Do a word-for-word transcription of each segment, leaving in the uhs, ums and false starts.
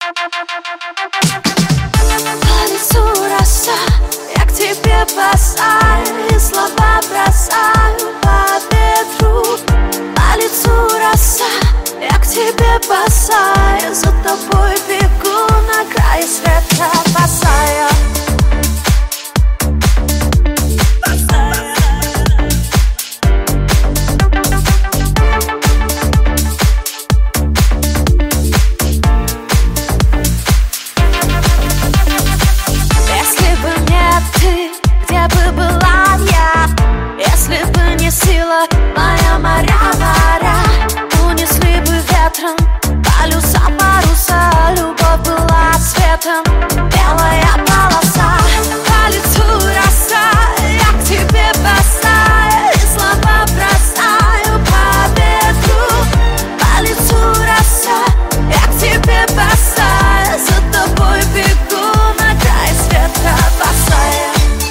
По лицу роса, я к тебе бросаю, и слова бросаю по ветру. По лицу роса, я к тебе бросаю, за тобой бегу на край света, босая. Моя моря, моря унесли бы ветром полюса, паруса. Любовь была цветом, белая полоса. По лицу роса, я к тебе бросаю, и слова бросаю по ветру. По лицу роса, я к тебе бросаю, за тобой бегу на край света, босая.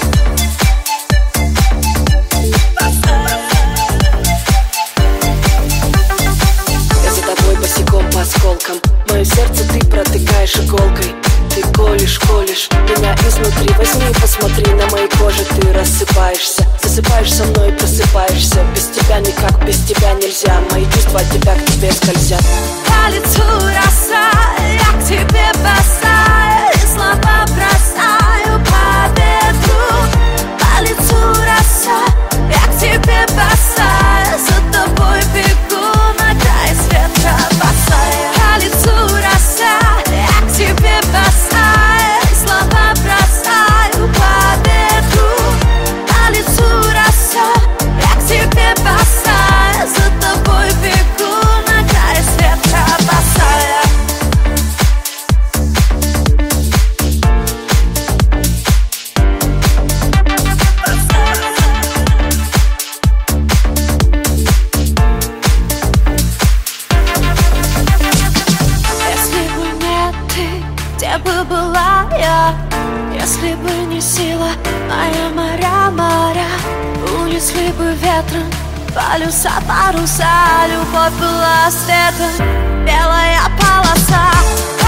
Осколком мое сердце ты протыкаешь иголкой. Ты колешь, колешь меня изнутри. Возьми и посмотри, на моей коже ты рассыпаешься. Засыпаешь со мной и просыпаешься. Без тебя никак, без тебя нельзя. Мои чувства от тебя к тебе скользят. По лицу роса, я к тебе бросаю, и слова бросаю по ветру. По лицу роса, я к тебе бросаю, за тобой бегу на край света, босая. По лицу роса, я к тебе бросаю, и слова бросаю по ветру. По лицу роса, я к тебе бросаю, за тобой бегу на край света, босая. Где бы была я, если бы не сила? Моя моря, моря унесли бы ветром полюса, паруса. Любовь была светом, белая полоса.